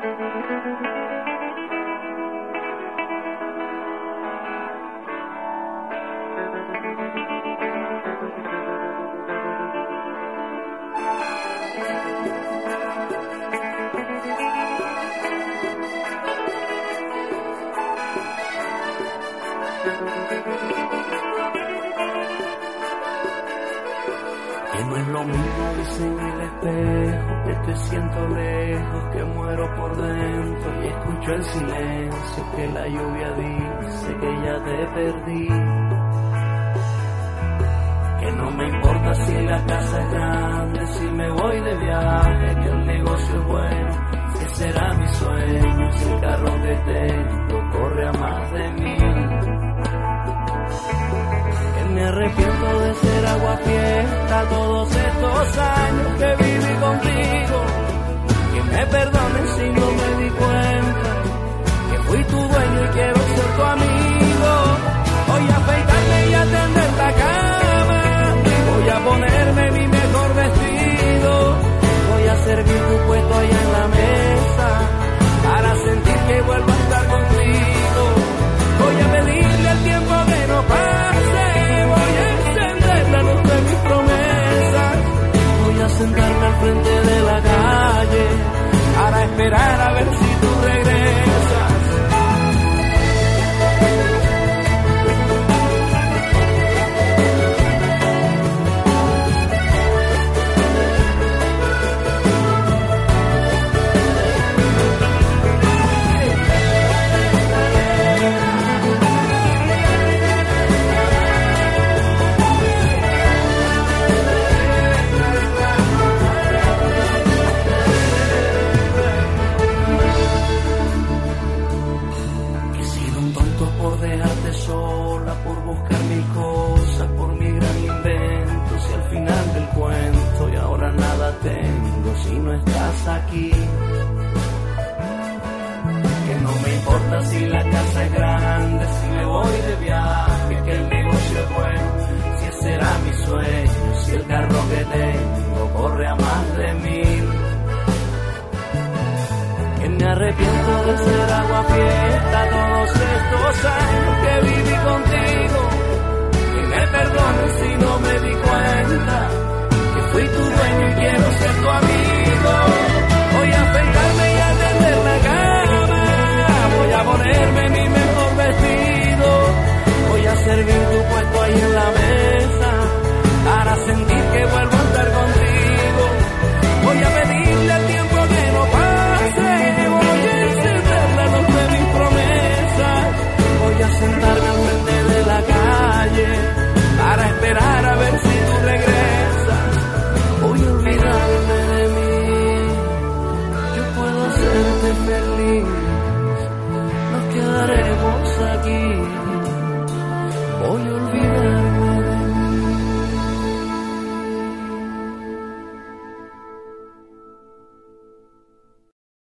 Que no es lo mismo, dice en el espejo, que te siento lejos, que muero por dentro y escucho el silencio, que la lluvia dice que ya te perdí. Que no me importa si la casa es grande, si me voy de viaje, que el negocio es bueno, si será mi sueño, si el carro que tengo corre a más de 1000. Me arrepiento de ser aguafiesta todos estos años que viví contigo. Que me perdonen si no me di cuenta que fui tu dueño y quiero ser tu amigo. Voy a afeitarme y a tender la cama, voy a ponerme mi mejor vestido, voy a servir tu puesto allá en la mesa para sentir que vuelvo a estar contigo. Voy a pedirle al tiempo que no pase, voy a encender la luz de mis promesas, voy a sentarme al frente de la calle para esperar a ver si tú regresas. Sola por buscar mil cosas, por mi gran invento, si al final del cuento y ahora nada tengo si no estás aquí. Que no me importa si la casa es grande, si me voy de viaje, que el negocio es bueno, si ese será mi sueño, si el carro que tengo corre a más de 1000. Que me arrepiento de ser aguafiesta todos estos años que viví con